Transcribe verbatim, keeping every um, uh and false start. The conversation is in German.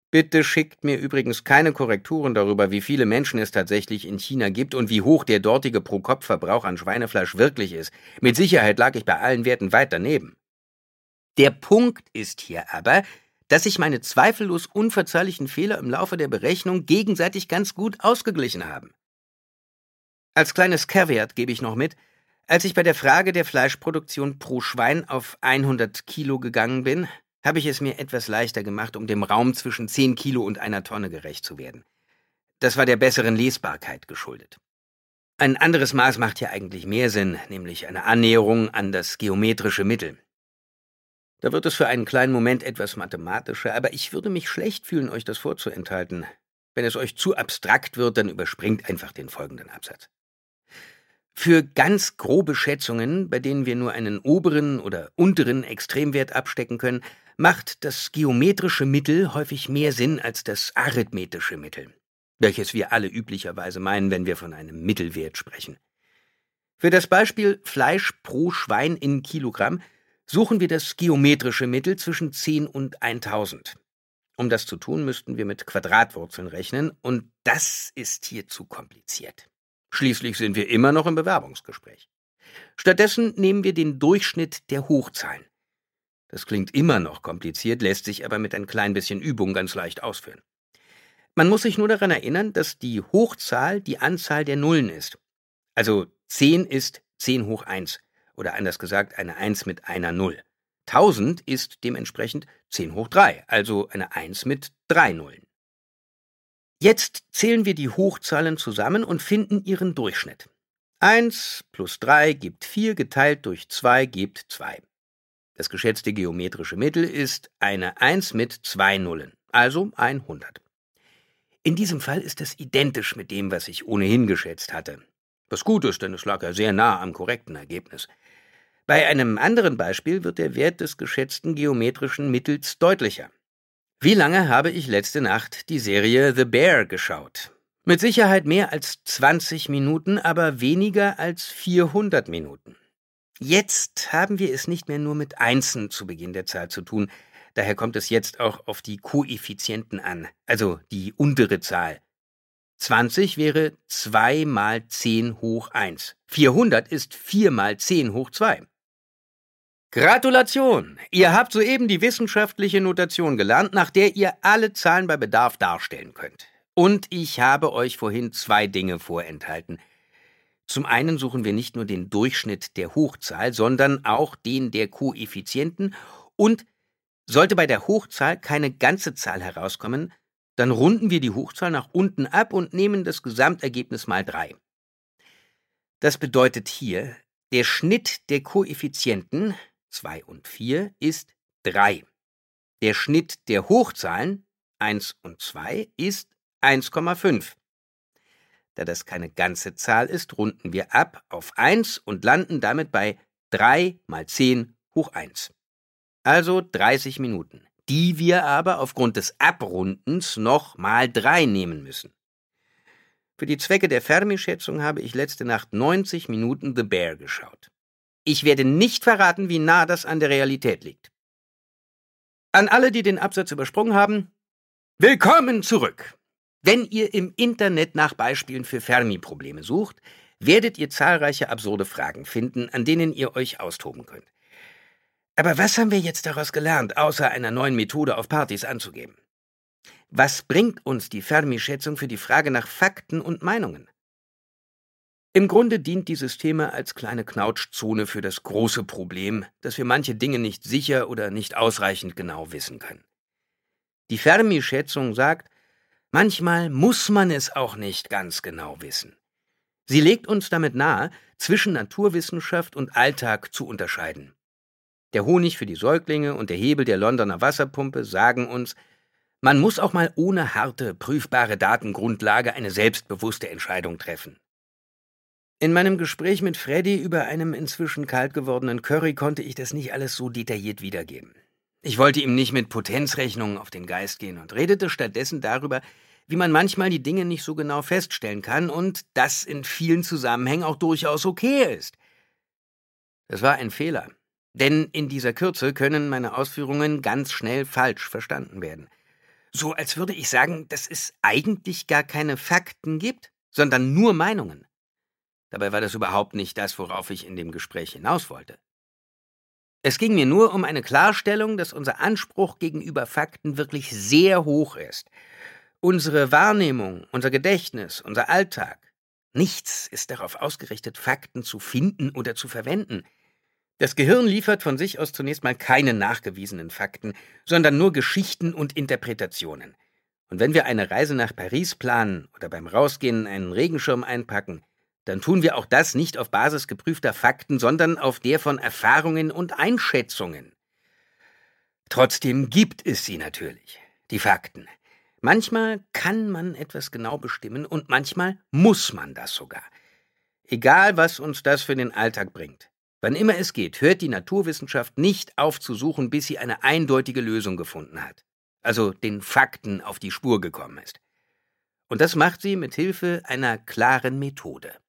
Bitte schickt mir übrigens keine Korrekturen darüber, wie viele Menschen es tatsächlich in China gibt und wie hoch der dortige Pro-Kopf-Verbrauch an Schweinefleisch wirklich ist. Mit Sicherheit lag ich bei allen Werten weit daneben. Der Punkt ist hier aber, dass sich meine zweifellos unverzeihlichen Fehler im Laufe der Berechnung gegenseitig ganz gut ausgeglichen haben. Als kleines Caveat gebe ich noch mit, als ich bei der Frage der Fleischproduktion pro Schwein auf hundert Kilo gegangen bin, habe ich es mir etwas leichter gemacht, um dem Raum zwischen zehn Kilo und einer Tonne gerecht zu werden. Das war der besseren Lesbarkeit geschuldet. Ein anderes Maß macht hier eigentlich mehr Sinn, nämlich eine Annäherung an das geometrische Mittel. Da wird es für einen kleinen Moment etwas mathematischer, aber ich würde mich schlecht fühlen, euch das vorzuenthalten. Wenn es euch zu abstrakt wird, dann überspringt einfach den folgenden Absatz. Für ganz grobe Schätzungen, bei denen wir nur einen oberen oder unteren Extremwert abstecken können, macht das geometrische Mittel häufig mehr Sinn als das arithmetische Mittel, welches wir alle üblicherweise meinen, wenn wir von einem Mittelwert sprechen. Für das Beispiel Fleisch pro Schwein in Kilogramm suchen wir das geometrische Mittel zwischen zehn und tausend. Um das zu tun, müssten wir mit Quadratwurzeln rechnen, und das ist hier zu kompliziert. Schließlich sind wir immer noch im Bewerbungsgespräch. Stattdessen nehmen wir den Durchschnitt der Hochzahlen. Das klingt immer noch kompliziert, lässt sich aber mit ein klein bisschen Übung ganz leicht ausführen. Man muss sich nur daran erinnern, dass die Hochzahl die Anzahl der Nullen ist. Also zehn ist zehn hoch eins, oder anders gesagt eine eins mit einer Null. tausend ist dementsprechend zehn hoch drei, also eine eins mit drei Nullen. Jetzt zählen wir die Hochzahlen zusammen und finden ihren Durchschnitt. eins plus drei gibt vier, geteilt durch zwei gibt zwei. Das geschätzte geometrische Mittel ist eine eins mit zwei Nullen, also hundert. In diesem Fall ist es identisch mit dem, was ich ohnehin geschätzt hatte. Was gut ist, denn es lag ja sehr nah am korrekten Ergebnis. Bei einem anderen Beispiel wird der Wert des geschätzten geometrischen Mittels deutlicher. Wie lange habe ich letzte Nacht die Serie The Bear geschaut? Mit Sicherheit mehr als zwanzig Minuten, aber weniger als vierhundert Minuten. Jetzt haben wir es nicht mehr nur mit Einsen zu Beginn der Zahl zu tun, daher kommt es jetzt auch auf die Koeffizienten an, also die untere Zahl. zwanzig wäre zwei mal zehn hoch eins. vierhundert ist vier mal zehn hoch zwei. Gratulation! Ihr habt soeben die wissenschaftliche Notation gelernt, nach der ihr alle Zahlen bei Bedarf darstellen könnt. Und ich habe euch vorhin zwei Dinge vorenthalten. Zum einen suchen wir nicht nur den Durchschnitt der Hochzahl, sondern auch den der Koeffizienten, und sollte bei der Hochzahl keine ganze Zahl herauskommen, dann runden wir die Hochzahl nach unten ab und nehmen das Gesamtergebnis mal drei. Das bedeutet hier, der Schnitt der Koeffizienten zwei und vier ist drei. Der Schnitt der Hochzahlen eins und zwei ist eins Komma fünf. Da das keine ganze Zahl ist, runden wir ab auf eins und landen damit bei drei mal zehn hoch eins. Also dreißig Minuten, die wir aber aufgrund des Abrundens noch mal drei nehmen müssen. Für die Zwecke der Fermi-Schätzung habe ich letzte Nacht neunzig Minuten The Bear geschaut. Ich werde nicht verraten, wie nah das an der Realität liegt. An alle, die den Absatz übersprungen haben, willkommen zurück! Wenn ihr im Internet nach Beispielen für Fermi-Probleme sucht, werdet ihr zahlreiche absurde Fragen finden, an denen ihr euch austoben könnt. Aber was haben wir jetzt daraus gelernt, außer einer neuen Methode auf Partys anzugeben? Was bringt uns die Fermi-Schätzung für die Frage nach Fakten und Meinungen? Im Grunde dient dieses Thema als kleine Knautschzone für das große Problem, dass wir manche Dinge nicht sicher oder nicht ausreichend genau wissen können. Die Fermi-Schätzung sagt, manchmal muss man es auch nicht ganz genau wissen. Sie legt uns damit nahe, zwischen Naturwissenschaft und Alltag zu unterscheiden. Der Honig für die Säuglinge und der Hebel der Londoner Wasserpumpe sagen uns, man muss auch mal ohne harte, prüfbare Datengrundlage eine selbstbewusste Entscheidung treffen. In meinem Gespräch mit Freddy über einem inzwischen kalt gewordenen Curry konnte ich das nicht alles so detailliert wiedergeben. Ich wollte ihm nicht mit Potenzrechnungen auf den Geist gehen und redete stattdessen darüber, wie man manchmal die Dinge nicht so genau feststellen kann und das in vielen Zusammenhängen auch durchaus okay ist. Das war ein Fehler, denn in dieser Kürze können meine Ausführungen ganz schnell falsch verstanden werden. So als würde ich sagen, dass es eigentlich gar keine Fakten gibt, sondern nur Meinungen. Dabei war das überhaupt nicht das, worauf ich in dem Gespräch hinaus wollte. Es ging mir nur um eine Klarstellung, dass unser Anspruch gegenüber Fakten wirklich sehr hoch ist. Unsere Wahrnehmung, unser Gedächtnis, unser Alltag. Nichts ist darauf ausgerichtet, Fakten zu finden oder zu verwenden. Das Gehirn liefert von sich aus zunächst mal keine nachgewiesenen Fakten, sondern nur Geschichten und Interpretationen. Und wenn wir eine Reise nach Paris planen oder beim Rausgehen einen Regenschirm einpacken, dann tun wir auch das nicht auf Basis geprüfter Fakten, sondern auf der von Erfahrungen und Einschätzungen. Trotzdem gibt es sie natürlich, die Fakten. Manchmal kann man etwas genau bestimmen und manchmal muss man das sogar. Egal, was uns das für den Alltag bringt. Wann immer es geht, hört die Naturwissenschaft nicht auf zu suchen, bis sie eine eindeutige Lösung gefunden hat. Also den Fakten auf die Spur gekommen ist. Und das macht sie mit Hilfe einer klaren Methode.